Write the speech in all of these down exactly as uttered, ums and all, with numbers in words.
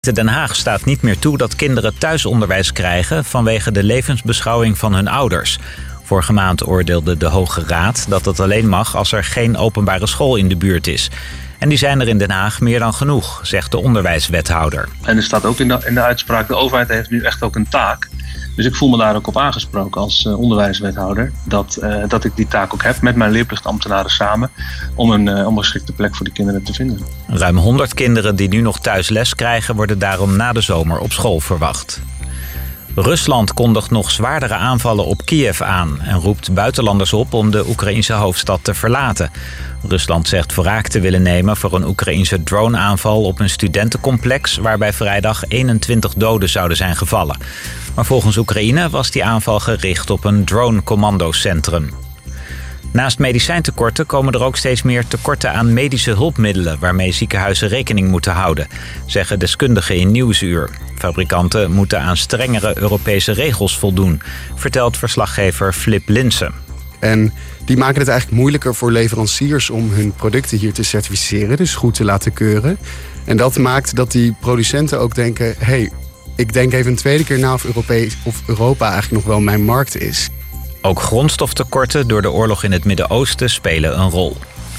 Den Haag staat niet meer toe dat kinderen thuisonderwijs krijgen vanwege de levensbeschouwing van hun ouders. Vorige maand oordeelde de Hoge Raad dat het alleen mag als er geen openbare school in de buurt is. En die zijn er in Den Haag meer dan genoeg, zegt de onderwijswethouder. En er staat ook in de, in de uitspraak, de overheid heeft nu echt ook een taak. Dus ik voel me daar ook op aangesproken als uh, onderwijswethouder. Dat, uh, dat ik die taak ook heb met mijn leerplichtambtenaren samen. Om een, uh, om een geschikte plek voor die kinderen te vinden. Ruim honderd kinderen die nu nog thuis les krijgen worden daarom na de zomer op school verwacht. Rusland kondigt nog zwaardere aanvallen op Kiev aan en roept buitenlanders op om de Oekraïnse hoofdstad te verlaten. Rusland zegt wraak te willen nemen voor een Oekraïnse droneaanval op een studentencomplex waarbij vrijdag eenentwintig doden zouden zijn gevallen. Maar volgens Oekraïne was die aanval gericht op een drone-commandocentrum. Naast medicijntekorten komen er ook steeds meer tekorten aan medische hulpmiddelen waarmee ziekenhuizen rekening moeten houden, zeggen deskundigen in Nieuwsuur. Fabrikanten moeten aan strengere Europese regels voldoen, vertelt verslaggever Flip Linsen. En die maken het eigenlijk moeilijker voor leveranciers om hun producten hier te certificeren, dus goed te laten keuren. En dat maakt dat die producenten ook denken, hé, hey, ik denk even een tweede keer na of, Europees, of Europa eigenlijk nog wel mijn markt is. Ook grondstoftekorten door de oorlog in het Midden-Oosten spelen een rol.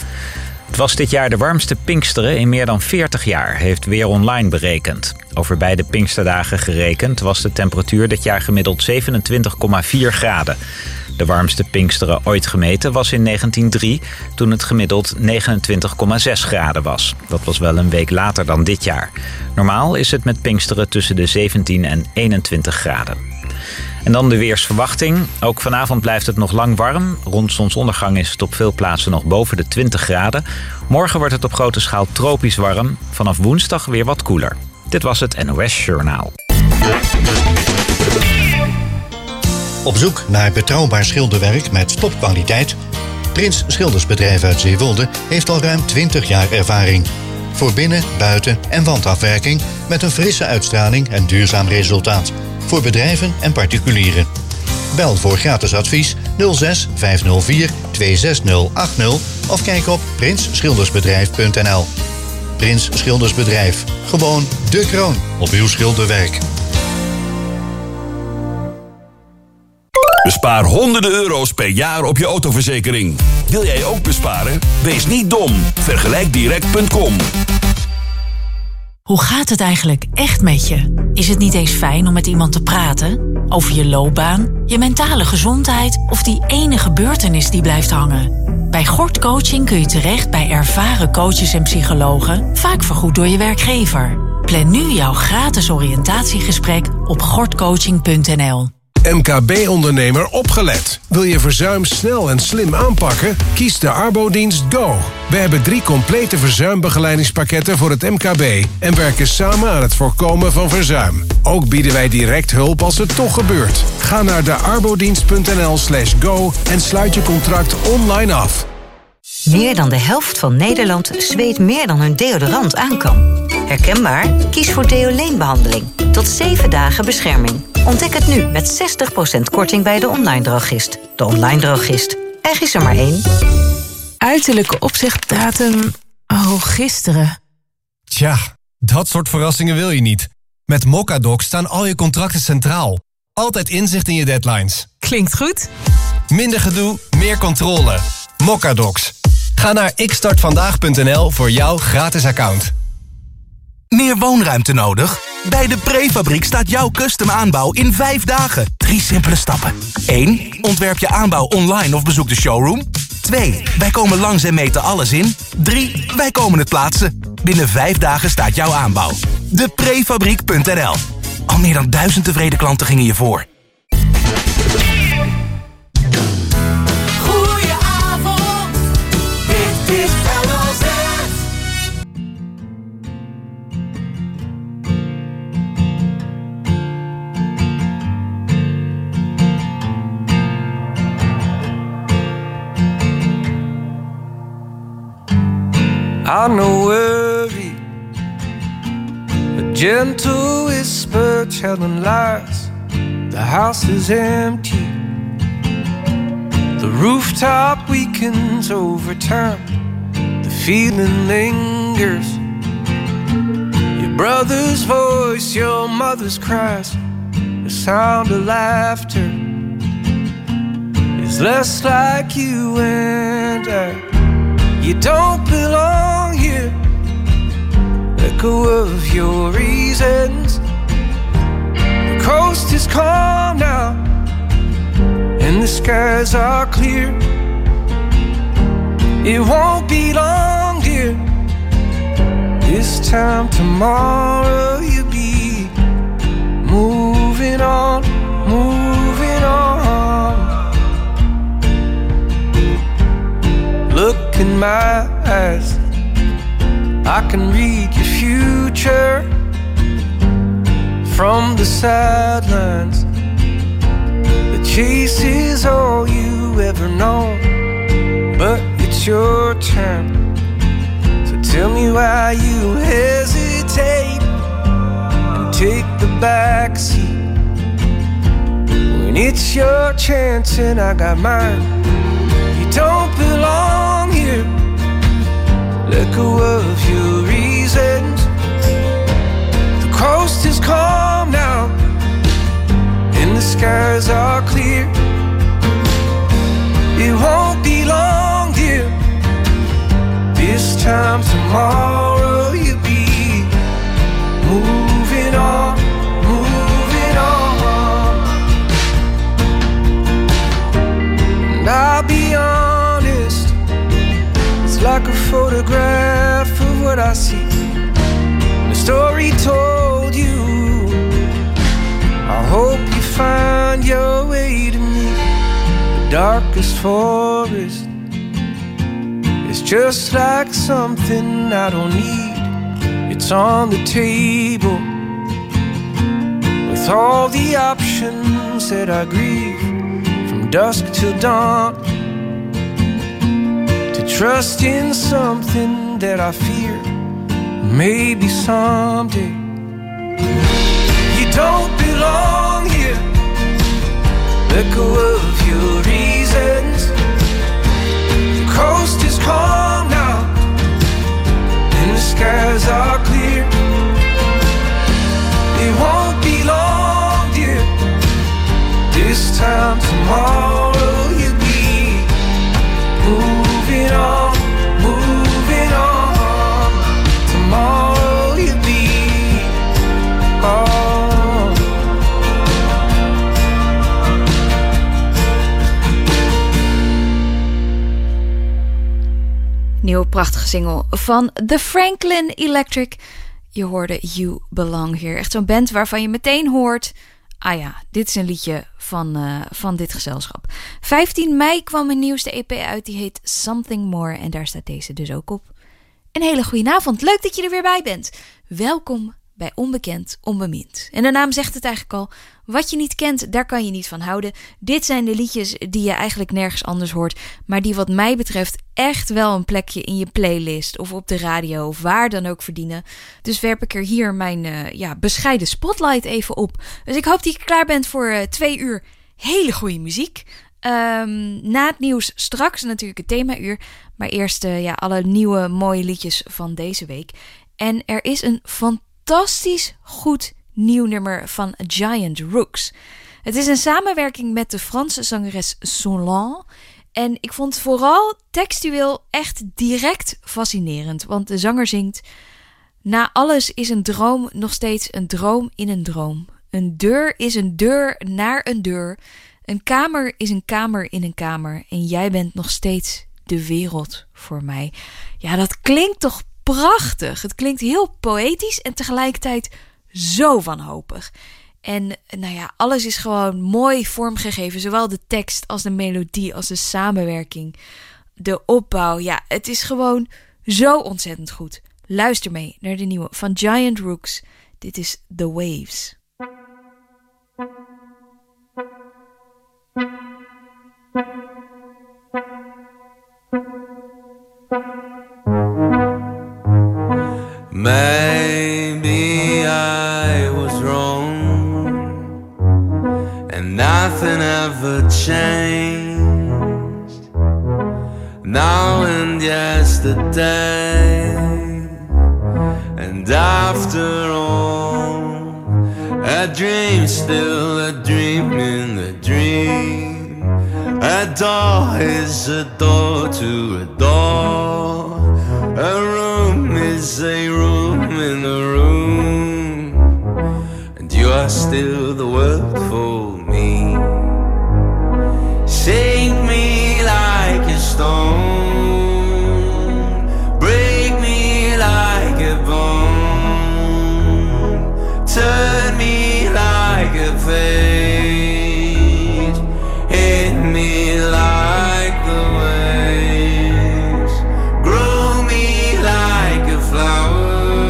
Het was dit jaar de warmste Pinksteren in meer dan veertig jaar, heeft Weer Online berekend. Over beide Pinksterdagen gerekend was de temperatuur dit jaar gemiddeld zevenentwintig komma vier graden. De warmste Pinksteren ooit gemeten was in negentien drie, toen het gemiddeld negenentwintig komma zes graden was. Dat was wel een week later dan dit jaar. Normaal is het met Pinksteren tussen de zeventien en eenentwintig graden. En dan de weersverwachting. Ook vanavond blijft het nog lang warm. Rond zonsondergang is het op veel plaatsen nog boven de twintig graden. Morgen wordt het op grote schaal tropisch warm. Vanaf woensdag weer wat koeler. Dit was het N O S Journaal. Op zoek naar betrouwbaar schilderwerk met topkwaliteit? Prins Schildersbedrijf uit Zeewolde heeft al ruim twintig jaar ervaring. Voor binnen-, buiten- en wandafwerking met een frisse uitstraling en duurzaam resultaat. Voor bedrijven en particulieren. Bel voor gratis advies nul zes vijf nul vier twee zes nul acht nul of kijk op prins schildersbedrijf punt n l. Prins Schildersbedrijf. Gewoon de kroon op uw schilderwerk. Bespaar honderden euro's per jaar op je autoverzekering. Wil jij ook besparen? Wees niet dom. Vergelijk direct punt com. Hoe gaat het eigenlijk echt met je? Is het niet eens fijn om met iemand te praten? Over je loopbaan, je mentale gezondheid of die ene gebeurtenis die blijft hangen? Bij Gort Coaching kun je terecht bij ervaren coaches en psychologen, vaak vergoed door je werkgever. Plan nu jouw gratis oriëntatiegesprek op gortcoaching punt n l. M K B-ondernemer opgelet. Wil je verzuim snel en slim aanpakken? Kies de Arbodienst Go. We hebben drie complete verzuimbegeleidingspakketten voor het M K B en werken samen aan het voorkomen van verzuim. Ook bieden wij direct hulp als het toch gebeurt. Ga naar de arbodienst punt n l slash go en sluit je contract online af. Meer dan de helft van Nederland zweet meer dan hun deodorant aan kan. Herkenbaar? Kies voor Deoleen-behandeling. Tot zeven dagen bescherming. Ontdek het nu met zestig procent korting bij de online drogist. De online drogist. Er is er maar één. Uiterlijke opzegdatum... Oh, gisteren. Tja, dat soort verrassingen wil je niet. Met Mocadoc staan al je contracten centraal. Altijd inzicht in je deadlines. Klinkt goed. Minder gedoe, meer controle. Mocadocs. Ga naar ik start vandaag punt n l voor jouw gratis account. Meer woonruimte nodig? Bij de Prefabriek staat jouw custom aanbouw in vijf dagen. Drie simpele stappen. één. Ontwerp je aanbouw online of bezoek de showroom. twee. Wij komen langs en meten alles in. drie. Wij komen het plaatsen. Binnen vijf dagen staat jouw aanbouw. de prefabriek punt n l. Al meer dan duizend tevreden klanten gingen je voor. Goedenavond, dit is L O Z. I know worry, a gentle whisper telling lies. The house is empty, the rooftop weakens over time. The feeling lingers, you brother's voice, your mother's cries, the sound of laughter is less like you and I. You don't belong here. Let go of your reasons. The coast is calm now, and the skies are clear. It won't be long, dear. This time tomorrow you'll be moving on, moving on. Look in my eyes, I can read your future from the sidelines. The chase is all you ever know, but it's your turn. So tell me why you hesitate and take the back seat when it's your chance and I got mine. You don't belong here. Let go of your reasons. The coast is calm now, and the skies are clear. It won't be long, dear. This time tomorrow you'll be moving on, moving on. And I'll be honest, it's like a photograph of what I see. The story told you. I hope you find your way to me. The darkest forest is just like something I don't need. It's on the table with all the options that I grieve from dusk till dawn. Trust in something that I fear, maybe someday. You don't belong here. Let go of your reasons. The coast is calm now, and the skies are clear. It won't be long, dear. This time tomorrow you'll be moving on, moving on. Tomorrow you'll be on. Nieuwe prachtige single van The Franklin Electric. Je hoorde You Belong Here. Echt zo'n band waarvan je meteen hoort... Ah ja, dit is een liedje van, uh, van dit gezelschap. vijftien mei kwam een nieuwste E P uit. Die heet Something More. En daar staat deze dus ook op. Een hele goede avond. Leuk dat je er weer bij bent. Welkom bij Onbekend Onbemind. En de naam zegt het eigenlijk al. Wat je niet kent, daar kan je niet van houden. Dit zijn de liedjes die je eigenlijk nergens anders hoort. Maar die wat mij betreft echt wel een plekje in je playlist. Of op de radio of waar dan ook verdienen. Dus werp ik er hier mijn uh, ja, bescheiden spotlight even op. Dus ik hoop dat je klaar bent voor uh, twee uur hele goede muziek. Um, na het nieuws straks natuurlijk het themauur. Maar eerst uh, ja, alle nieuwe mooie liedjes van deze week. En er is een fantastisch goed nieuw nummer van Giant Rooks. Het is een samenwerking met de Franse zangeres Solange. En ik vond het vooral textueel echt direct fascinerend. Want de zanger zingt... Na alles is een droom nog steeds een droom in een droom. Een deur is een deur naar een deur. Een kamer is een kamer in een kamer. En jij bent nog steeds de wereld voor mij. Ja, dat klinkt toch prachtig. Het klinkt heel poëtisch en tegelijkertijd zo wanhopig. En nou ja, alles is gewoon mooi vormgegeven. Zowel de tekst als de melodie als de samenwerking. De opbouw. Ja, het is gewoon zo ontzettend goed. Luister mee naar de nieuwe van Giant Rooks. Dit is The Waves. Maybe I was wrong and nothing ever changed. Now and yesterday, and And after all, a dream still a dream in the dream. A door is a door to a door. A room is a room in a room. And you are still the world for me. Shake me like a stone, break me like a bone, turn me like a page, hit me like the waves, grow me like a flower,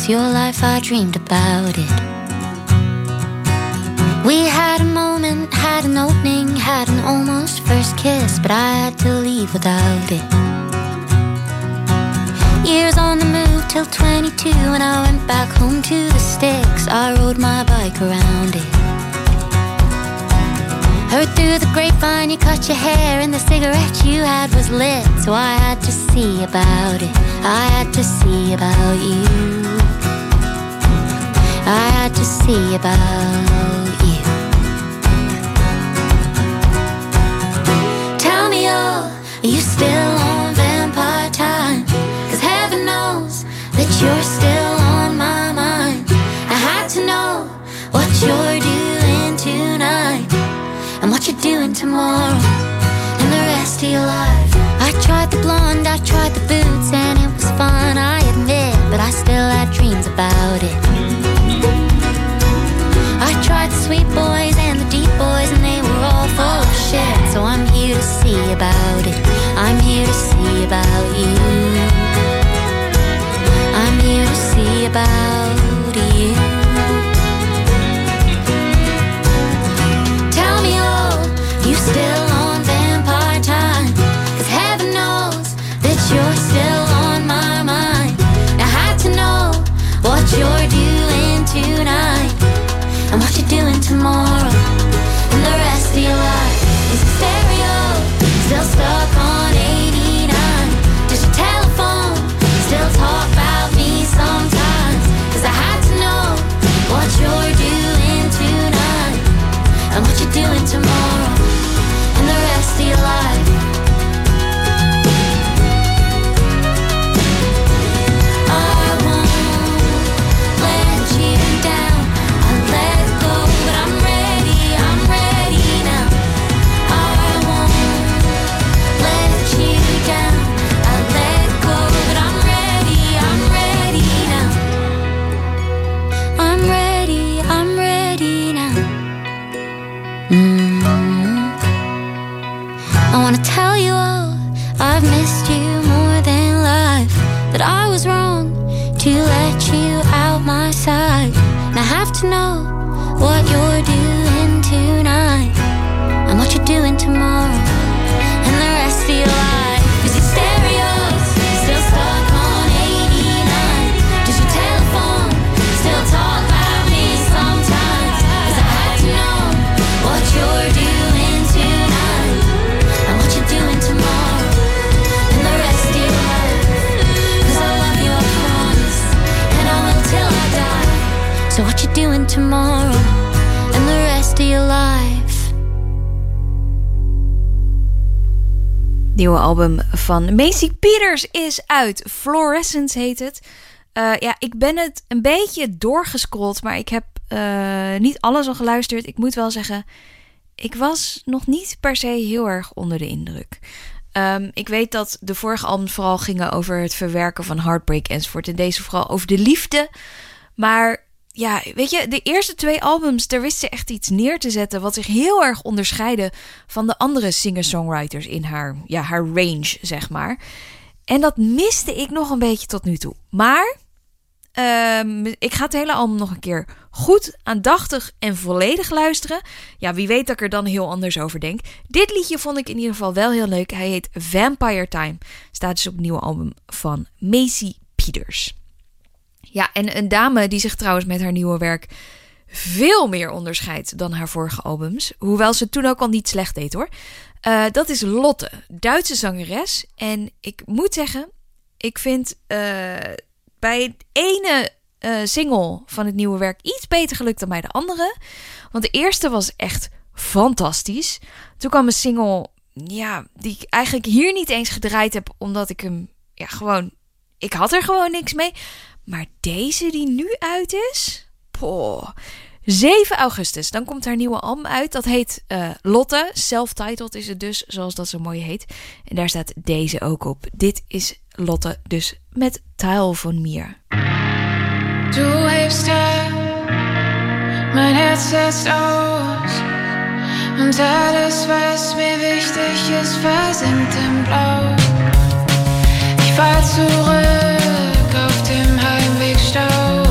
was your life, I dreamed about it. We had a moment, had an opening, had an almost first kiss, but I had to leave without it. Years on the move till twenty-two, when I went back home to the sticks, I rode my bike around it. Heard through the grapevine you cut your hair and the cigarette you had was lit, so I had to see about it. I had to see about you. I had to see about you. Tell me, oh, are you still on vampire time? 'Cause heaven knows that you're still on my mind. I had to know what you're doing tonight and what you're doing tomorrow and the rest of your life. I tried the blonde, I tried the boots, and it was fun, I admit, but I still had dreams about it. I tried the sweet boys and the deep boys, and they were all full of shit, so I'm here to see about it. I'm here to see about you. I'm here to see about you. Tell me, oh, you still on vampire time? 'Cause heaven knows that you're still on my mind. I had to know what you're doing tonight and what you're doing tomorrow and the rest of your life. Is your stereo still stuck on eighty-nine? Does your telephone still talk about me sometimes? 'Cause I had to know what you're doing tonight and what you're doing tomorrow and the rest of your life. I won't let you down. I let go, but I'm ready, I'm ready now. I won't let you down. I let go, but I'm ready, I'm ready now. I'm ready, I'm ready now. Mm. I wanna tell you all I've missed you more than life, that I was wrong to let you out my sight. And I have to know what you're doing tonight and what you're doing tomorrow and the rest of your life. Is your stereos still stuck on eighty-nine? Does your telephone still talk about me sometimes? 'Cause I had to know what you're doing tonight and what you're doing tomorrow and the rest of your life. 'Cause I love you, I promise, and I will till I die. So what you doing tomorrow and the rest of your life. Nieuwe album van Macy Peters is uit. Fluorescence heet het. Uh, ja, ik ben het een beetje doorgescrolld, maar ik heb uh, niet alles al geluisterd. Ik moet wel zeggen, ik was nog niet per se heel erg onder de indruk. Um, ik weet dat de vorige albums vooral gingen over het verwerken van heartbreak enzovoort. En deze vooral over de liefde. Maar ja, weet je, de eerste twee albums, daar wist ze echt iets neer te zetten wat zich heel erg onderscheidde van de andere singer-songwriters in haar, ja, haar range, zeg maar. En dat miste ik nog een beetje tot nu toe. Maar um, ik ga het hele album nog een keer goed, aandachtig en volledig luisteren. Ja, wie weet dat ik er dan heel anders over denk. Dit liedje vond ik in ieder geval wel heel leuk. Hij heet Vampire Time. Staat dus op het nieuwe album van Macy Peters. Ja, en een dame die zich trouwens met haar nieuwe werk veel meer onderscheidt dan haar vorige albums. Hoewel ze het toen ook al niet slecht deed, hoor. Uh, dat is Lotte, Duitse zangeres. En ik moet zeggen, ik vind uh, bij het ene uh, single van het nieuwe werk iets beter gelukt dan bij de andere. Want de eerste was echt fantastisch. Toen kwam een single, ja, die ik eigenlijk hier niet eens gedraaid heb, omdat ik hem, ja, gewoon, ik had er gewoon niks mee. Maar deze die nu uit is, poh, zeven augustus, dan komt haar nieuwe album uit. Dat heet uh, Lotte, self-titled is het dus, zoals dat zo mooi heet. En daar staat deze ook op. Dit is Lotte dus met Teil von mir. Du hebst ab, mein Herz setzt aus und alles, was mir wichtig ist, versinkt im Blau. Ich fall zurück auf dem Heimwegstau.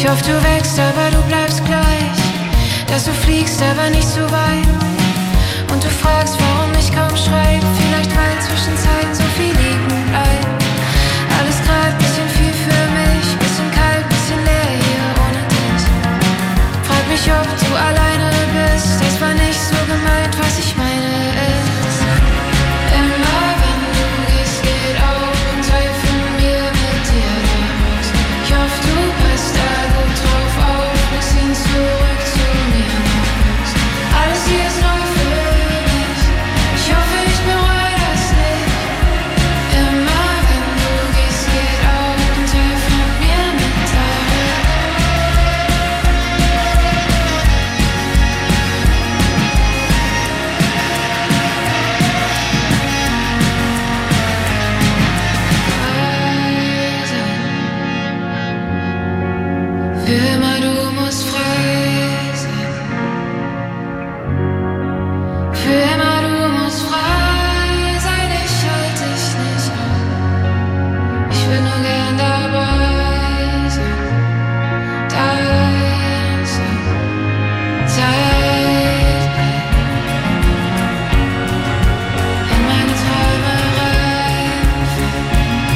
Ich hoffe, du wächst, aber du bleibst gleich. Dass du fliegst, aber nicht so weit. Und du fragst, warum ich kaum schreib. Vielleicht weil zwischenzeit so viel liegen bleibt. Alles grad bisschen viel für mich. Bisschen kalt, bisschen leer hier ohne dich. Frag mich, ob du alleine bist. Das war nicht so gemeint, was ich meine ist. Immer wenn du gehst, geht auch ein Teil von mir mit dir raus. Ich hoffe, du passt da gut drauf auf. Bringst ihn zurück zu mir nach Haus. Alles hier ist neu für mich. Ich hoffe, ich bereue das nicht. Immer wenn du gehst, geht auch ein Teil von mir mit da raus. Für immer, du musst frei sein. Für immer, du musst frei sein. Ich halte dich nicht auf. Ich will nur gern dabei sein. Dein sein. Zeit in meine Träume reinfallen.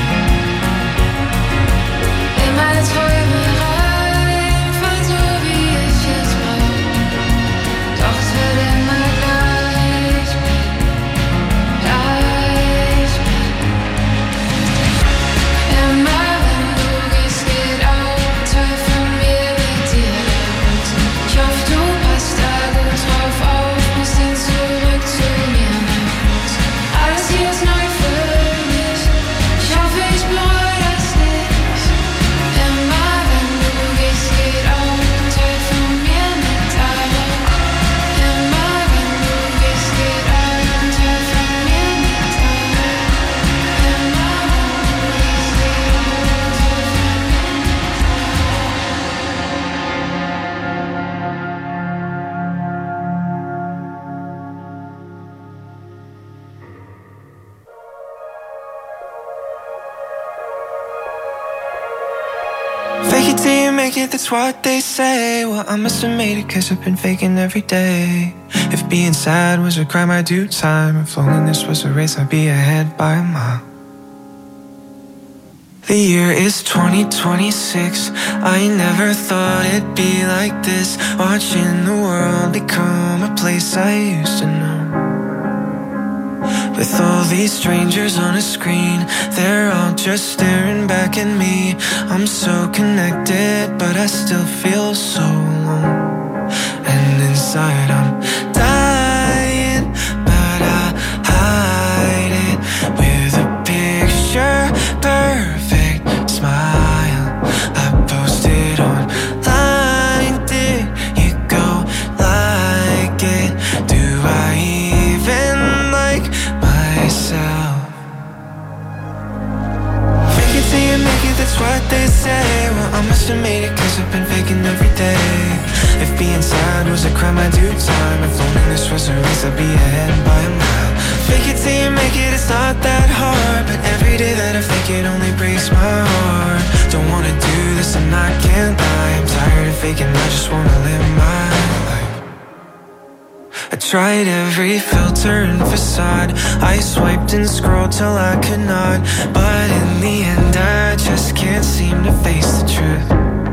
In meine Träume reinfallen, so wie ich es brauch. Doch es wird immer gleich bleiben, gleich bleiben. Immer wenn du gehst, geht auch ein Teil von mir mit dir raus. Ich hoffe, du passt da gut drauf auf, bringst ihn zurück zu mir nach Haus. Alles hier ist neu für mich. Ich hoffe, ich bereue das nicht. Immer wenn du gehst, geht auch ein Teil von mir mit da raus. Immer wenn du gehst, geht auch ein Teil von mir mit da raus. Immer wenn du gehst, geht auch ein Teil von mir mit Fake it till you make it, that's what they say. Well, I must have made it cause I've been faking every day. If being sad was a crime, I'd do time. If loneliness was a race, I'd be ahead by a mile. The year is twenty twenty-six. I never thought it'd be like this. Watching the world become a place I used to know. With all these strangers on a screen, they're all just staring back at me. I'm so connected, but I still feel so alone. And inside I'm dying, but I hide it with a picture perfect smile. I posted online, did you go like it? Do I even like myself? Fake it till you make it, that's what they say. Well, I must have made it cause I've been faking every day. If being sad was a crime, I'd do time. If loneliness was a race, I'd be ahead by a mile. Fake it till you make it, it's not that hard. But every day that I fake it only breaks my heart. Don't wanna do this and I can't lie. I'm tired of faking, I just wanna live my life. I tried every filter and facade. I swiped and scrolled till I could not. But in the end I just can't seem to face the truth.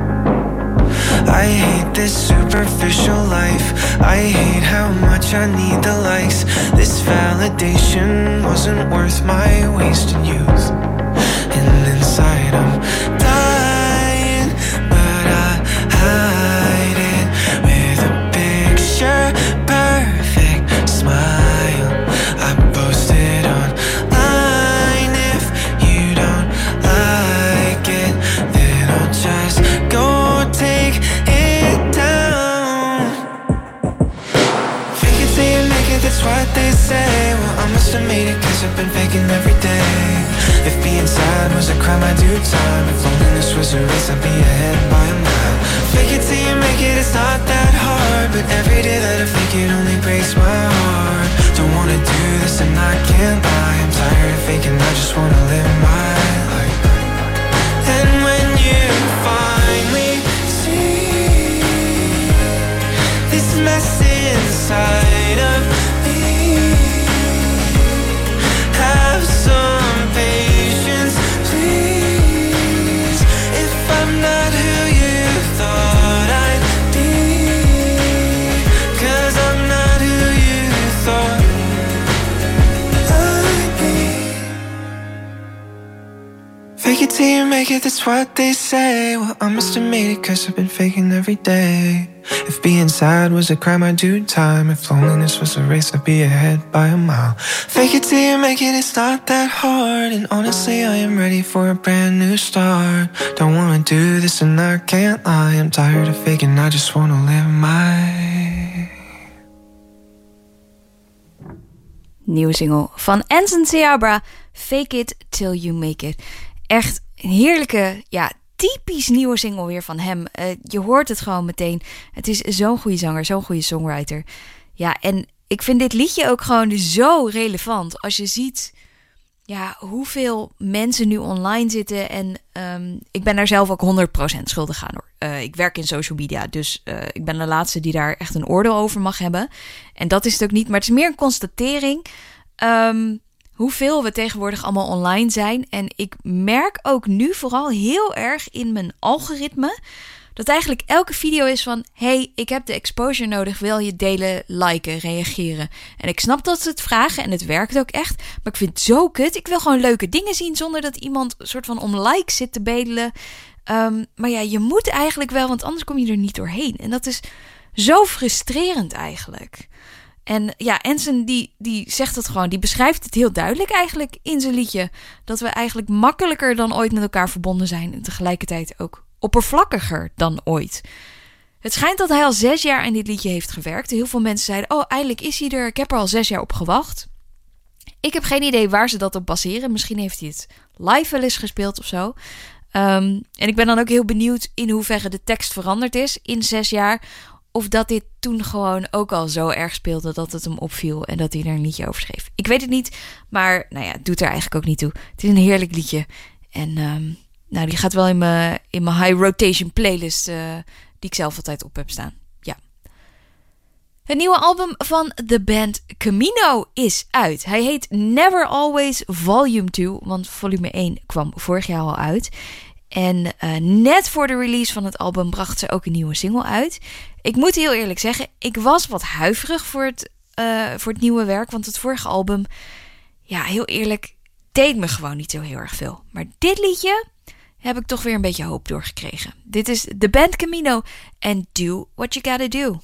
I hate this superficial life. I hate how much I need the likes. This validation wasn't worth my wasted youth. And inside I'm dying, but I hide it with a picture perfect smile. I posted online. If you don't like it, then I'll just go take it down. Fake it till you make it, that's what they say. Well, I must have made it cause I've been faking every day. If being sad was a crime, I'd do time. If loneliness was a race, I'd be ahead by a mile. Fake it till you make it, it's not that hard. But every day that I fake it only breaks my heart. Don't wanna do this and I can't lie. I'm tired of faking, I just wanna live my life. And when you finally see Fake it till you make it, that's what they say. Well, I must have made it cause I've been faking every day. If being sad was a crime, I'd do time. If loneliness was a race, I'd be ahead by a mile. Fake it till you make it, it's not that hard. And honestly, I am ready for a brand new start. Don't wanna do this and I can't lie. I'm tired of faking, I just wanna live my... Nieuwe single van Ensign Seabra, Fake It Till You Make It. Echt een heerlijke, ja, typisch nieuwe single weer van hem. Uh, je hoort het gewoon meteen. Het is zo'n goede zanger, zo'n goede songwriter. Ja, en ik vind dit liedje ook gewoon zo relevant. Als je ziet, ja, hoeveel mensen nu online zitten. En um, ik ben daar zelf ook honderd procent schuldig aan, hoor. Uh, ik werk in social media, dus uh, ik ben de laatste die daar echt een oordeel over mag hebben. En dat is het ook niet, maar het is meer een constatering. Um, hoeveel we tegenwoordig allemaal online zijn. En ik merk ook nu vooral heel erg in mijn algoritme dat eigenlijk elke video is van... hey, ik heb de exposure nodig, wil je delen, liken, reageren? En ik snap dat ze het vragen en het werkt ook echt. Maar ik vind het zo kut. Ik wil gewoon leuke dingen zien zonder dat iemand een soort van om likes zit te bedelen. Um, maar ja, je moet eigenlijk wel, want anders kom je er niet doorheen. En dat is zo frustrerend eigenlijk. En ja, Ensign die, die zegt het gewoon, die beschrijft het heel duidelijk eigenlijk in zijn liedje. Dat we eigenlijk makkelijker dan ooit met elkaar verbonden zijn en tegelijkertijd ook oppervlakkiger dan ooit. Het schijnt dat hij al zes jaar aan dit liedje heeft gewerkt. Heel veel mensen zeiden, oh, eindelijk is hij er. Ik heb er al zes jaar op gewacht. Ik heb geen idee waar ze dat op baseren. Misschien heeft hij het live wel eens gespeeld of zo. Um, en ik ben dan ook heel benieuwd in hoeverre de tekst veranderd is in zes jaar. Of dat dit toen gewoon ook al zo erg speelde dat het hem opviel en dat hij er een liedje over schreef. Ik weet het niet, maar nou ja, het doet er eigenlijk ook niet toe. Het is een heerlijk liedje. En um, nou, die gaat wel in mijn, in mijn high rotation playlist uh, die ik zelf altijd op heb staan. Ja. Het nieuwe album van de band Camino is uit. Hij heet Never Always Volume twee, want volume één kwam vorig jaar al uit. En uh, net voor de release van het album bracht ze ook een nieuwe single uit. Ik moet heel eerlijk zeggen, ik was wat huiverig voor het, uh, voor het nieuwe werk. Want het vorige album, ja, heel eerlijk, deed me gewoon niet zo heel erg veel. Maar dit liedje heb ik toch weer een beetje hoop doorgekregen. Dit is de band Camino en Do What You Gotta Do.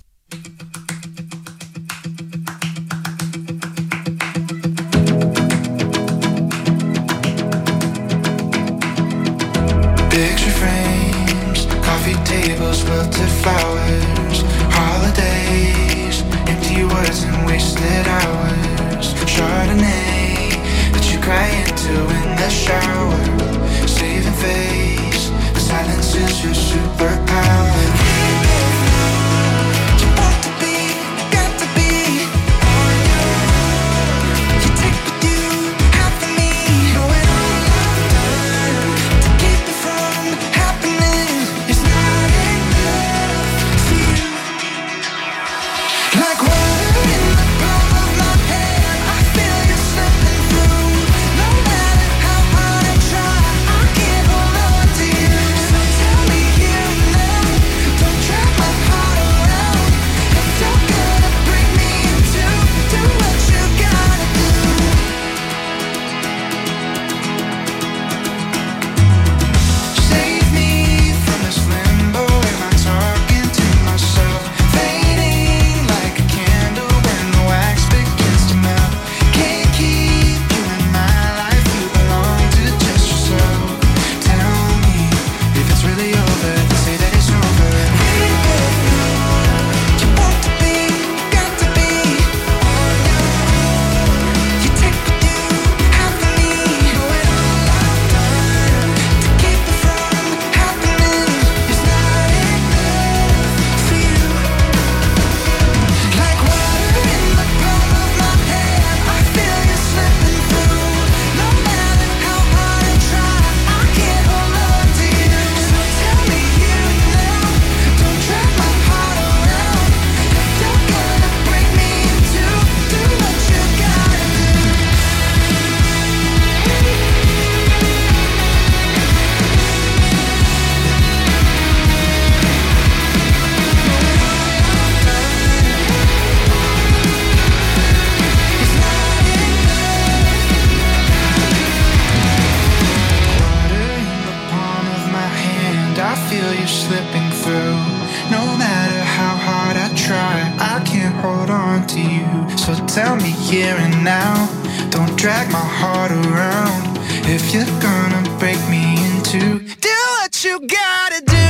Picture frames, coffee tables, wilted flowers, holidays, empty words and wasted hours. Chardonnay that you cry into in the shower, saving face, the silence is your superpower. Try feel you slipping through. No matter how hard I try, I can't hold on to you. So tell me here and now, don't drag my heart around. If you're gonna break me in two, do what you gotta do.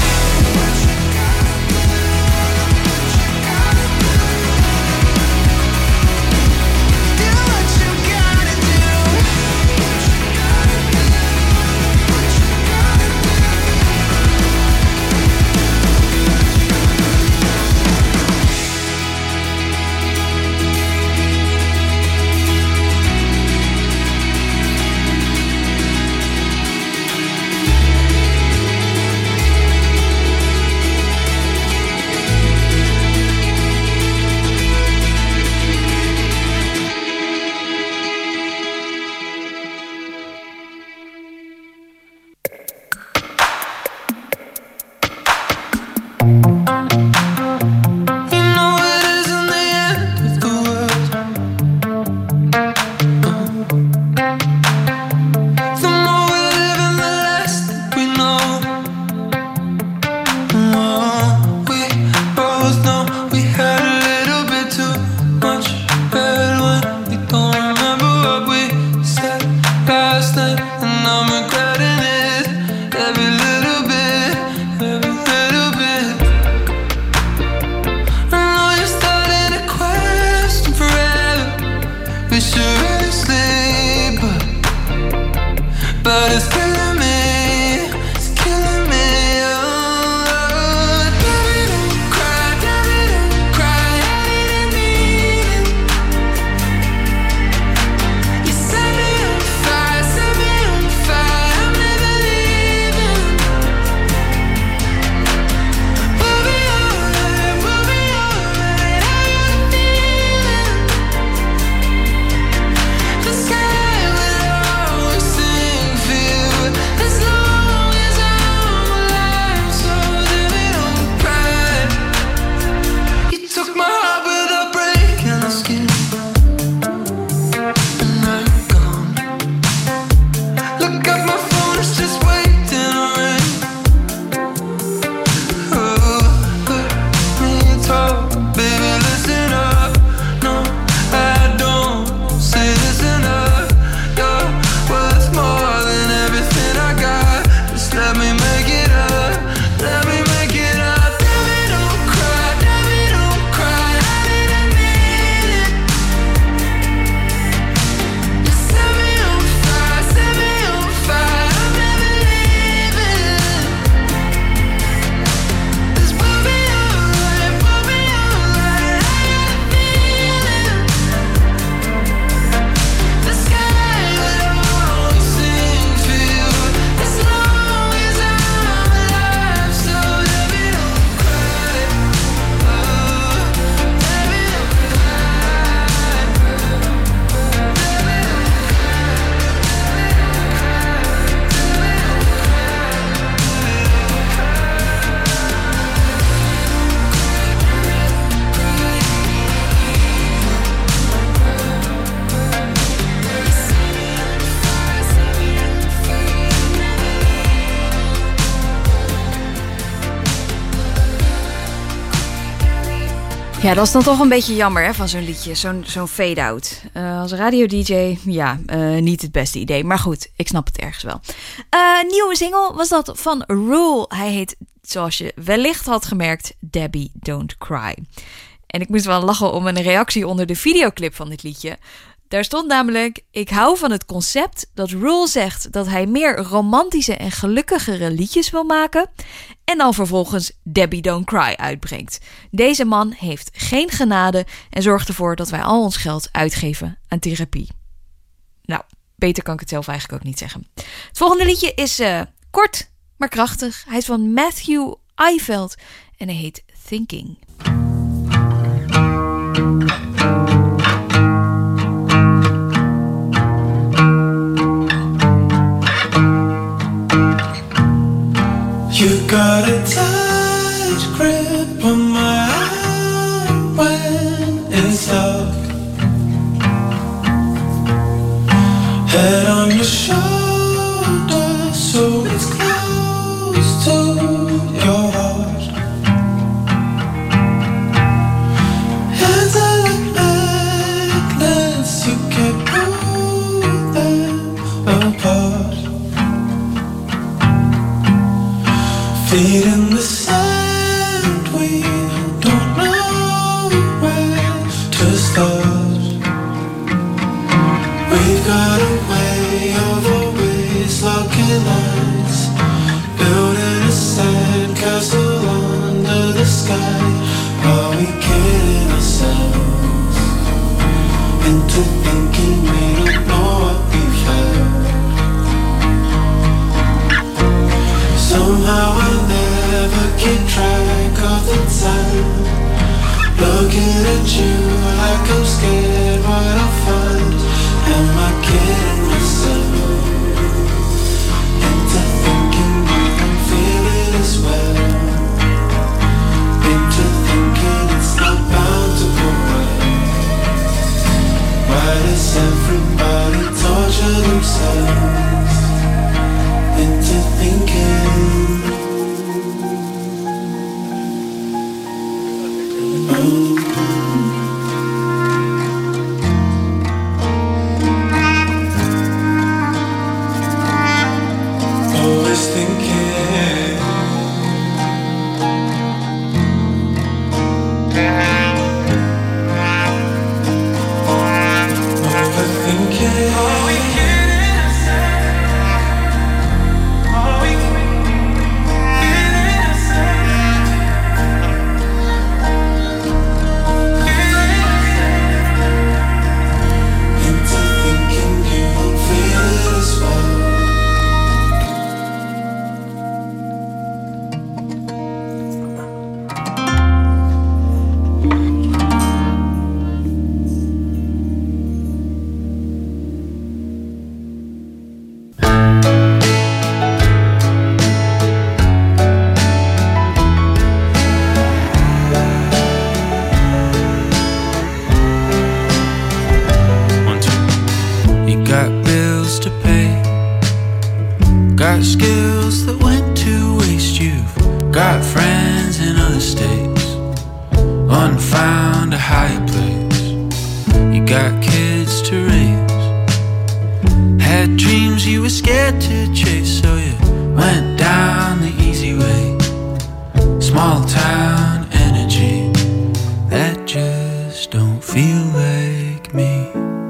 Ja, dat is dan toch een beetje jammer hè, van zo'n liedje. Zo'n zo'n fade-out. Uh, als radio-dj, ja, uh, niet het beste idee. Maar goed, ik snap het ergens wel. Uh, nieuwe single was dat van Rule. Hij heet, zoals je wellicht had gemerkt, Debbie Don't Cry. En ik moest wel lachen om een reactie onder de videoclip van dit liedje. Daar stond namelijk: ik hou van het concept dat Rule zegt dat hij meer romantische en gelukkigere liedjes wil maken en dan vervolgens Debbie Don't Cry uitbrengt. Deze man heeft geen genade en zorgt ervoor dat wij al ons geld uitgeven aan therapie. Nou, beter kan ik het zelf eigenlijk ook niet zeggen. Het volgende liedje is uh, kort, maar krachtig. Hij is van Matthew Eifeld en hij heet Thinking. You got a tight grip on my arm when it's dark. Head on your shoulder, so it's close to Feet in the sand, we don't know where to start. We've got a way of always locking eyes, building a sandcastle under the sky. Are we kidding ourselves into thinking we don't know what we've had? Somehow I'll never keep track of the time, looking at you like I'm scared what I'll find. Am I kidding myself into thinking we don't feel it as well, into thinking it's not bound to go well? Why does everybody torture themselves into thinking? Oh. Always thinking, overthinking. Are we kidding ourselves? Are we kidding ourselves? Into thinking you don't feel it as well. You got bills to pay, got skills that went to waste. You've got friends in other states, unfound a higher place. You got kids to raise, had dreams you were scared to chase, so you went down the easy way. Small town energy that just don't feel like me.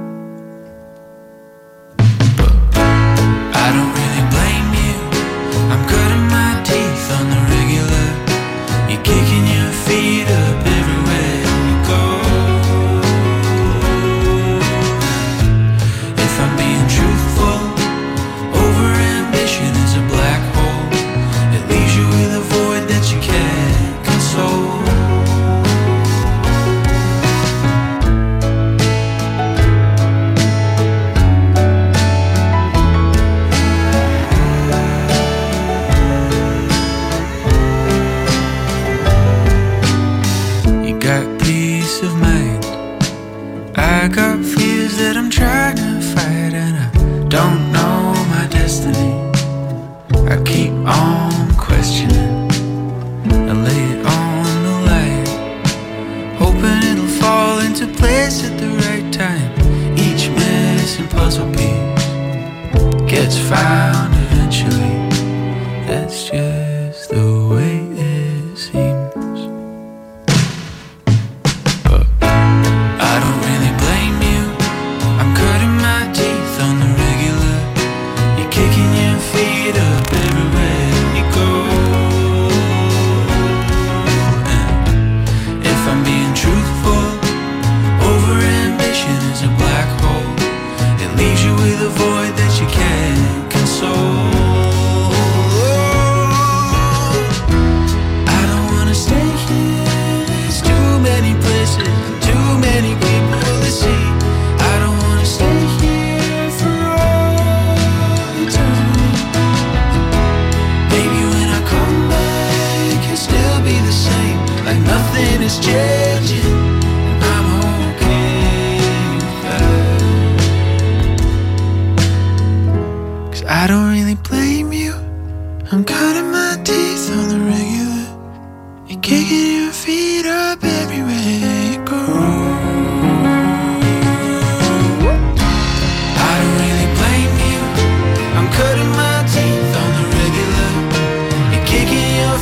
I don't really blame you. I'm cutting my teeth on the regular. You're kicking your feet up everywhere you go. If I'm being truthful, overambition is a black hole. It leaves you with a void that you can't console. Of mind, I got fears that I'm trying to fight, and I don't know my destiny. I keep on questioning and lay it on the line, hoping it'll fall into place at the right time. Each missing puzzle piece gets found eventually. That's just the way it seems. I don't really blame you. I'm cutting my teeth on the regular. You're kicking your feet up everywhere you go. I don't really blame you. I'm cutting my teeth on the regular. You're kicking your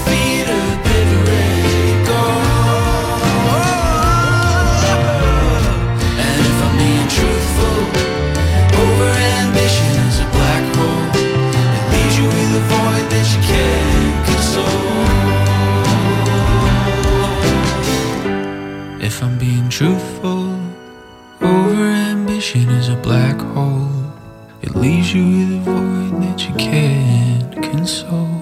truthful. Overambition is a black hole. It leaves you with a void that you can't console.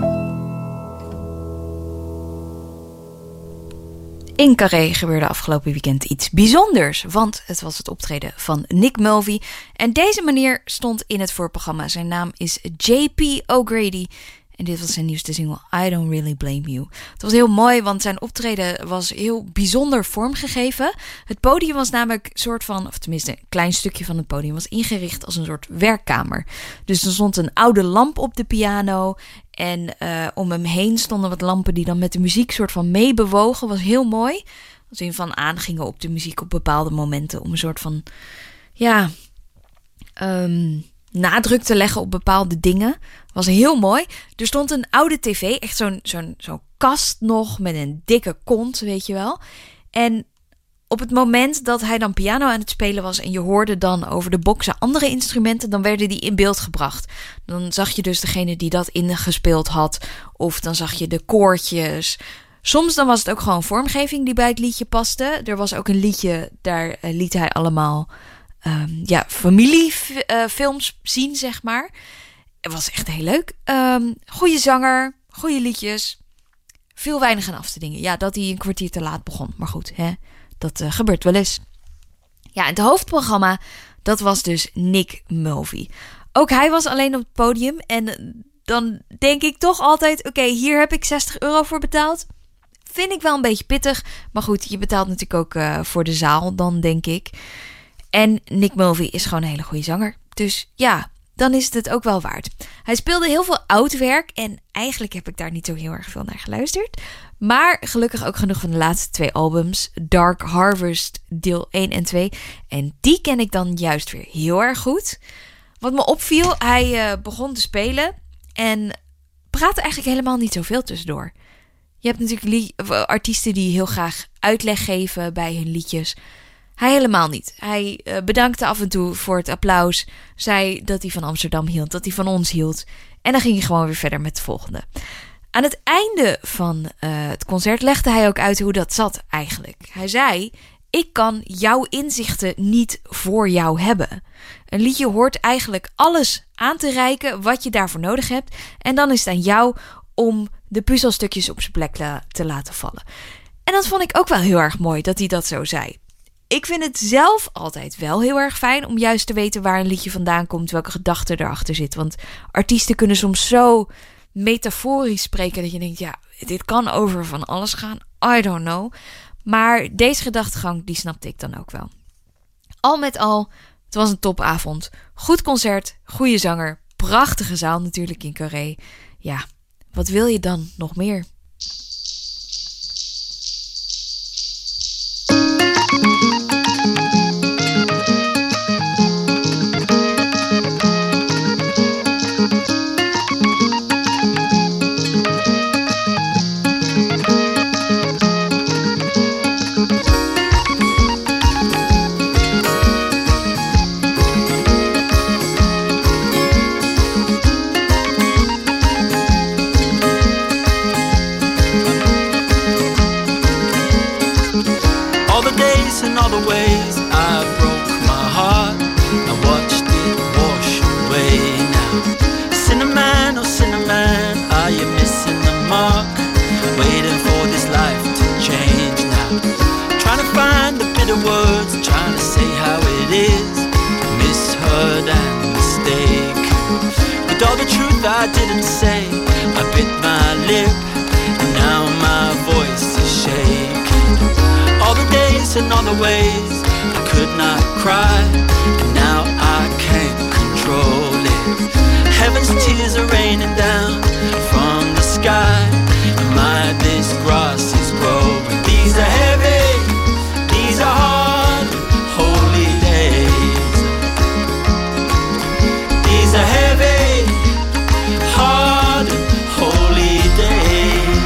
In Carré gebeurde afgelopen weekend iets bijzonders, want het was het optreden van Nick Mulvey. En deze meneer stond in het voorprogramma. Zijn naam is J P O'Grady. En dit was zijn nieuwste single, I Don't Really Blame You. Het was heel mooi, want zijn optreden was heel bijzonder vormgegeven. Het podium was namelijk een soort van, of tenminste een klein stukje van het podium, was ingericht als een soort werkkamer. Dus er stond een oude lamp op de piano. En uh, om hem heen stonden wat lampen die dan met de muziek soort van meebewogen. Was heel mooi. Als in van aangingen op de muziek op bepaalde momenten. Om een soort van, ja, um, nadruk te leggen op bepaalde dingen. Was heel mooi. Er stond een oude tv, echt zo'n, zo'n, zo'n kast nog met een dikke kont, weet je wel. En op het moment dat hij dan piano aan het spelen was en je hoorde dan over de boxen andere instrumenten, dan werden die in beeld gebracht. Dan zag je dus degene die dat ingespeeld had, of dan zag je de koortjes. Soms dan was het ook gewoon vormgeving die bij het liedje paste. Er was ook een liedje, daar uh, liet hij allemaal um, ja, familiefilms uh, zien, zeg maar. Het was echt heel leuk. Um, goeie zanger, goede liedjes. Veel weinig aan af te dingen. Ja, dat hij een kwartier te laat begon. Maar goed, hè, dat uh, gebeurt wel eens. Ja, het hoofdprogramma, dat was dus Nick Mulvey. Ook hij was alleen op het podium. En dan denk ik toch altijd, oké, okay, hier heb ik zestig euro voor betaald. Vind ik wel een beetje pittig. Maar goed, je betaalt natuurlijk ook uh, voor de zaal dan, denk ik. En Nick Mulvey is gewoon een hele goede zanger. Dus ja, dan is het het ook wel waard. Hij speelde heel veel oud werk en eigenlijk heb ik daar niet zo heel erg veel naar geluisterd. Maar gelukkig ook genoeg van de laatste twee albums. Dark Harvest deel één en twee. En die ken ik dan juist weer heel erg goed. Wat me opviel, hij uh, begon te spelen en praatte eigenlijk helemaal niet zoveel tussendoor. Je hebt natuurlijk li- artiesten die heel graag uitleg geven bij hun liedjes. Hij helemaal niet. Hij uh, bedankte af en toe voor het applaus. Zei dat hij van Amsterdam hield, dat hij van ons hield. En dan ging hij gewoon weer verder met de volgende. Aan het einde van uh, het concert legde hij ook uit hoe dat zat eigenlijk. Hij zei, ik kan jouw inzichten niet voor jou hebben. Een liedje hoort eigenlijk alles aan te reiken wat je daarvoor nodig hebt. En dan is het aan jou om de puzzelstukjes op zijn plek la- te laten vallen. En dat vond ik ook wel heel erg mooi dat hij dat zo zei. Ik vind het zelf altijd wel heel erg fijn om juist te weten waar een liedje vandaan komt, welke gedachte erachter zit. Want artiesten kunnen soms zo metaforisch spreken dat je denkt, ja, dit kan over van alles gaan. I don't know. Maar deze gedachtegang, die snapte ik dan ook wel. Al met al, het was een topavond. Goed concert, goede zanger, prachtige zaal natuurlijk in Carré. Ja, wat wil je dan nog meer? I didn't say, I bit my lip, and now my voice is shaking. All the days and all the ways I could not cry, and now I can't control it. Heaven's tears are raining down from the sky, and my this grass is growing. These are heavy, these are hard, holy days. These are heavy, hard, holy days.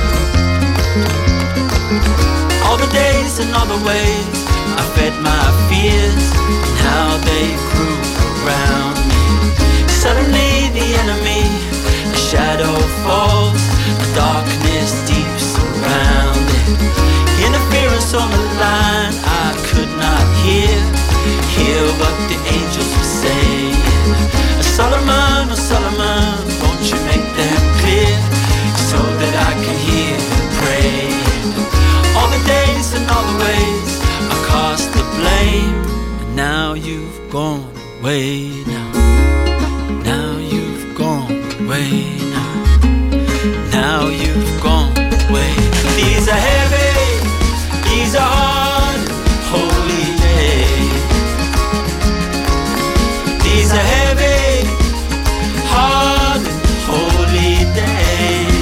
All the days and all the ways I fed my fears, and how they grew around me. Suddenly the enemy, a shadow falls, a darkness deep surrounding. Interference on the line, now. Now you've gone away. These are heavy, these are hard, holy days. These are heavy, hard, holy days.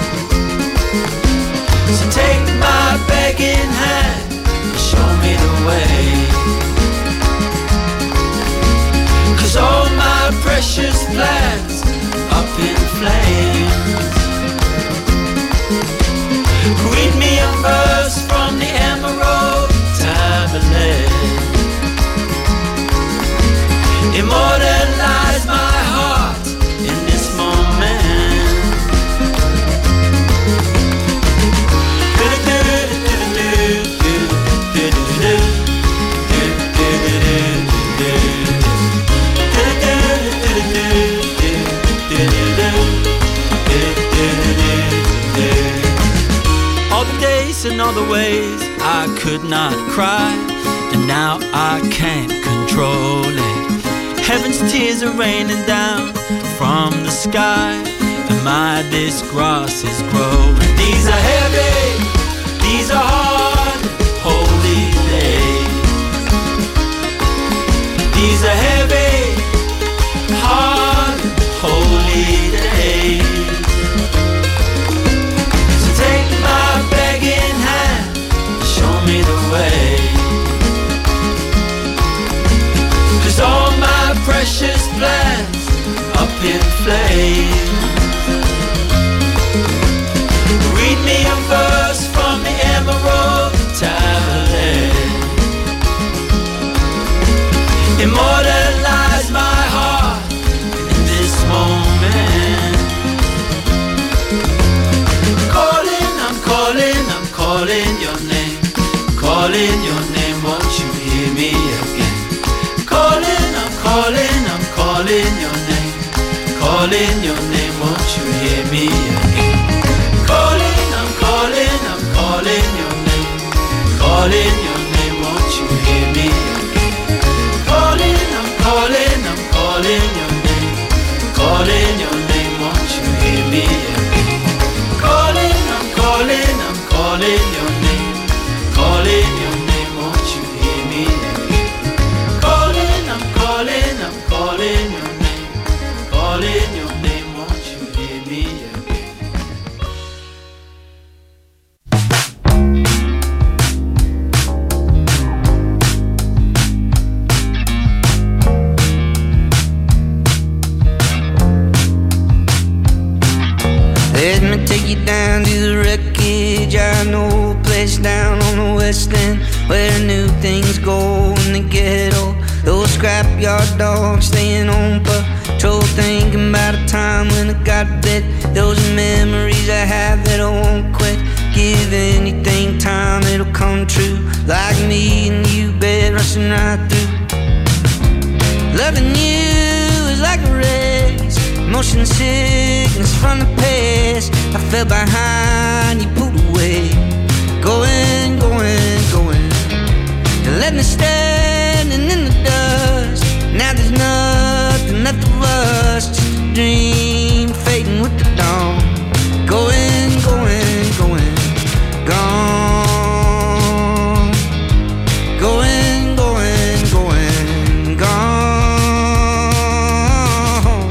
So take my begging hand, show me the way. 'Cause all my precious plans up in flames. Read me a verse from the Emerald Tablet. Immortalize my heart in this moment. All the days and all the ways I could not cry, and now I can't control it. Heaven's tears are raining down from the sky, and my disgrace is growing. These are heavy, these are hard, holy days. These are heavy, hard, holy days. So take my begging hand, show me the way. 'Cause all my precious plans up in flames. Read me a verse from the Emerald Tablet. Immortalize my heart in this moment. Calling, I'm calling, I'm calling your name. Calling your name, won't you hear me again? Calling, I'm calling, I'm calling your name. Calling your name, won't you hear me again? Calling, I'm calling, I'm calling your name. Calling your name, won't you hear me again? Calling, I'm calling, I'm calling your name. Calling your name, won't you hear me again? Calling, I'm calling, I'm calling your name. Calling your name, won't you hear me again? Calling, I'm calling, I'm calling your name. Calling your name, won't you hear me again? Let me take you down to the wreckage. I know a place down on the west end where new things go when they get old. Those scrapyard dogs staying on patrol, thinking about a time when I got bit. Those are memories I have that I won't quit. Give anything time, it'll come true. Like me and you, babe, rushing right through. Loving you is like a race, motion sickness from the past. I fell behind, you pulled away. Going, going, going. You let me standing in the dust. Now there's nothing left of us, just a dream fading with the dawn. Going, going, going, gone. Going, going, going, gone.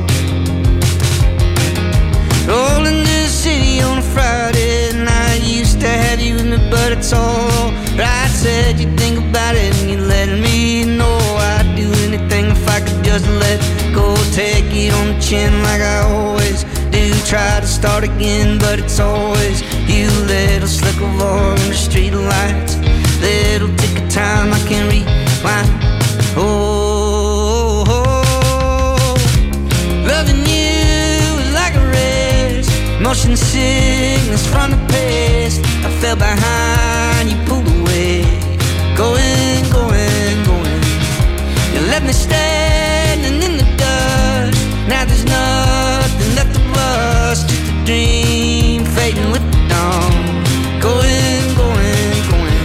Rolling to the city on a Friday night. Used to have you with me, but it's all right. Said you think about it and you let me know. I'd do anything if I could just let go. Take it on the chin like I always do. Try to start again, but it's always you. Little slick of oil in the street lights. Little tick of time I can rewind. Oh, oh, oh. Loving you is like a race, motion sickness from the past. I fell behind, you pulled away. Going, going, going. You left me standing in the dust. Now there's nothing left of us, just a dream fading with the dawn. Going, going, going,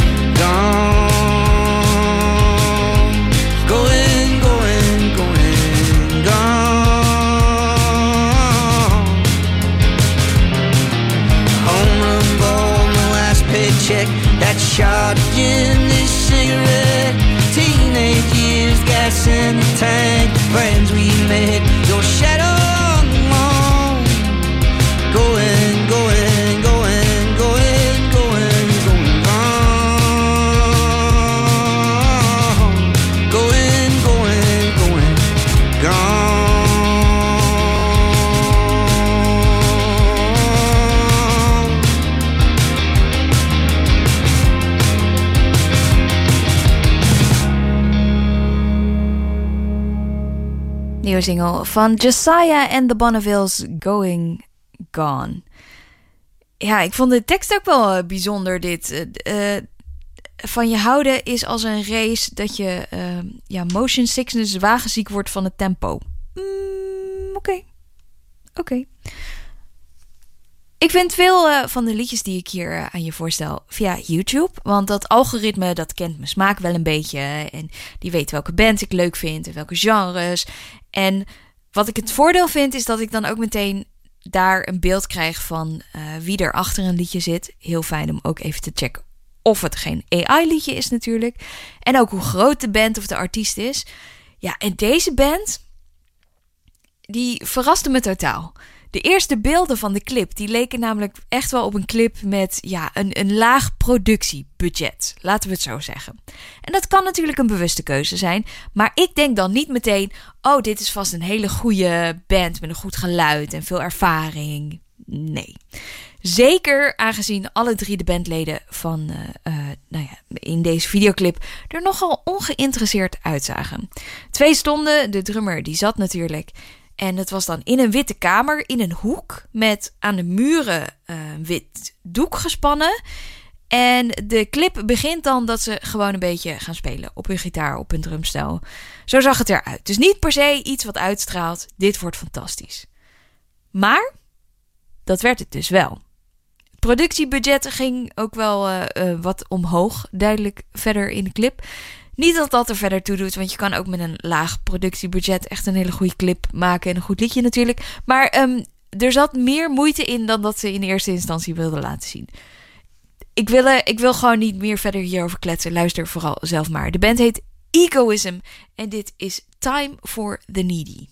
gone. Going, going, going, gone. shot of gin, this cigarette. Teenage years, gas in the tank. Friends we met, your shadow on the wall. Going, going, going, going, going, going gone. Going, going, going, gone. Nieuwe single van Josiah and the Bonnevilles, Going Gone. Ja, ik vond de tekst ook wel uh, bijzonder dit. Uh, uh, van je houden is als een race dat je uh, ja, motion sickness wagenziek wordt van het tempo. Mm, Oké. Okay. Oké. Okay. Ik vind veel uh, van de liedjes die ik hier uh, aan je voorstel via YouTube. Want dat algoritme, dat kent mijn smaak wel een beetje. En die weet welke band ik leuk vind en welke genres. En wat ik het voordeel vind, is dat ik dan ook meteen daar een beeld krijg van uh, wie er achter een liedje zit. Heel fijn om ook even te checken of het geen A I-liedje is natuurlijk. En ook hoe groot de band of de artiest is. Ja, en deze band, die verraste me totaal. De eerste beelden van de clip, die leken namelijk echt wel op een clip met ja, een, een laag productiebudget. Laten we het zo zeggen. En dat kan natuurlijk een bewuste keuze zijn. Maar ik denk dan niet meteen, oh, dit is vast een hele goede band met een goed geluid en veel ervaring. Nee. Zeker aangezien alle drie de bandleden van, uh, uh, nou ja, in deze videoclip er nogal ongeïnteresseerd uitzagen. Twee stonden, de drummer die zat natuurlijk. En het was dan in een witte kamer, in een hoek, met aan de muren uh, een wit doek gespannen. En de clip begint dan dat ze gewoon een beetje gaan spelen op hun gitaar, op hun drumstel. Zo zag het eruit. Dus niet per se iets wat uitstraalt, dit wordt fantastisch. Maar dat werd het dus wel. Het productiebudget ging ook wel uh, uh, wat omhoog, duidelijk verder in de clip. Niet dat dat er verder toe doet, want je kan ook met een laag productiebudget echt een hele goede clip maken en een goed liedje natuurlijk. Maar um, er zat meer moeite in dan dat ze in eerste instantie wilden laten zien. Ik wil, uh, ik wil gewoon niet meer verder hierover kletsen. Luister vooral zelf maar. De band heet Egoism en dit is Time for the Needy.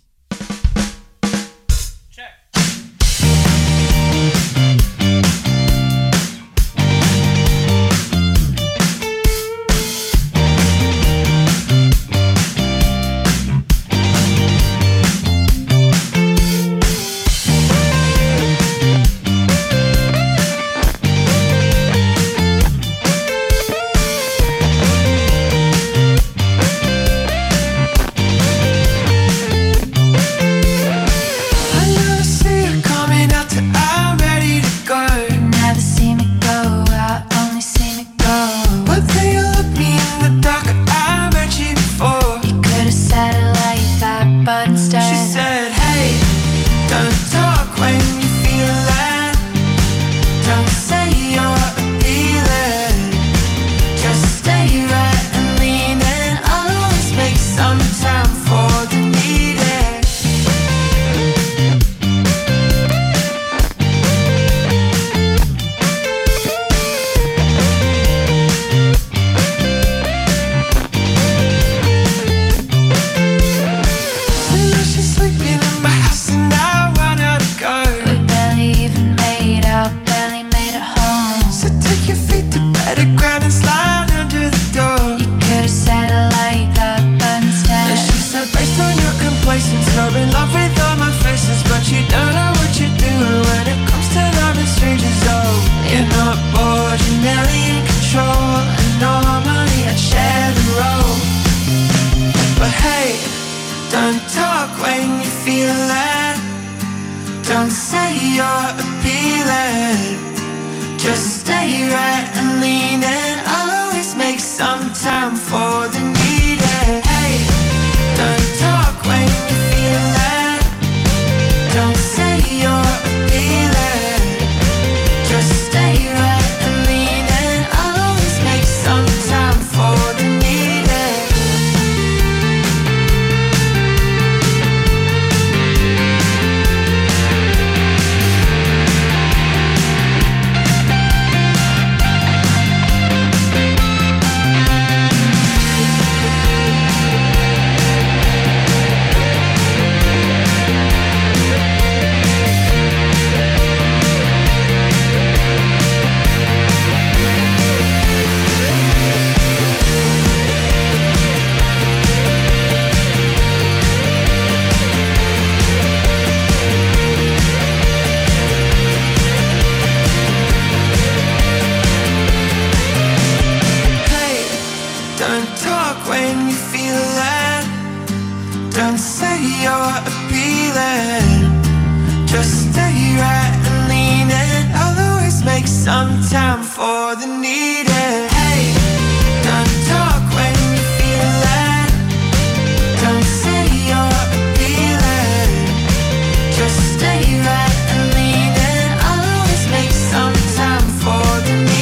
Just stay right and lean it. Always make some time for the needed. Hey, don't talk when you feel it. Don't say you're appealing. Just stay right and lean it. Always make some time for the needed.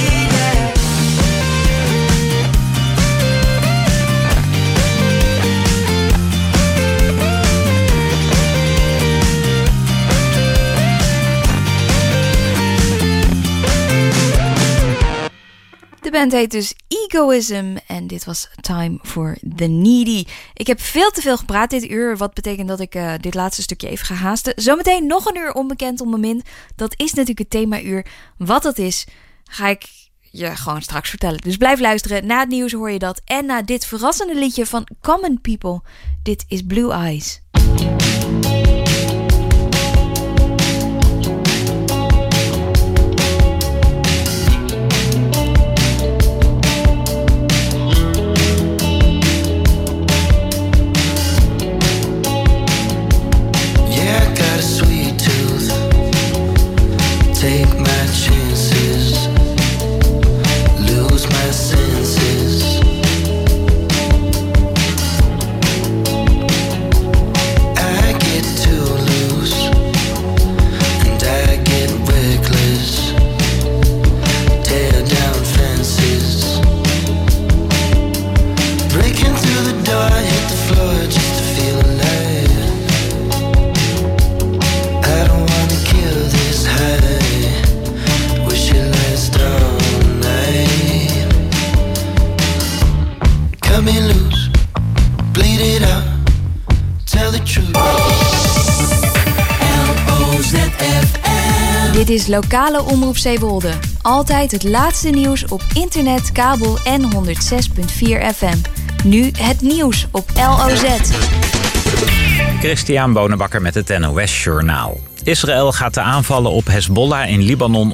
De band heet dus Egoism en dit was Time for the Needy. Ik heb veel te veel gepraat dit uur, wat betekent dat ik uh, dit laatste stukje even ga haasten. Zometeen nog een uur onbekend om mijn min. Dat is natuurlijk het themauur. Wat dat is, ga ik je gewoon straks vertellen. Dus blijf luisteren. Na het nieuws hoor je dat. En na dit verrassende liedje van Common People. Dit is Blue Eyes. Take my chances, lose my senses. I get too loose and I get reckless. Tear down fences, breaking through the door, hit the floor just to feel alive. I don't wanna kill this high. Cut me loose, bleed it out, tell the truth. L O Z F M. Dit is lokale Omroep Zeewolde. Altijd het laatste nieuws op internet, kabel en honderd zes komma vier F M. Nu het nieuws op L O Z. Christian Bonenbakker met het N O S Journaal. Israël gaat de aanvallen op Hezbollah in Libanon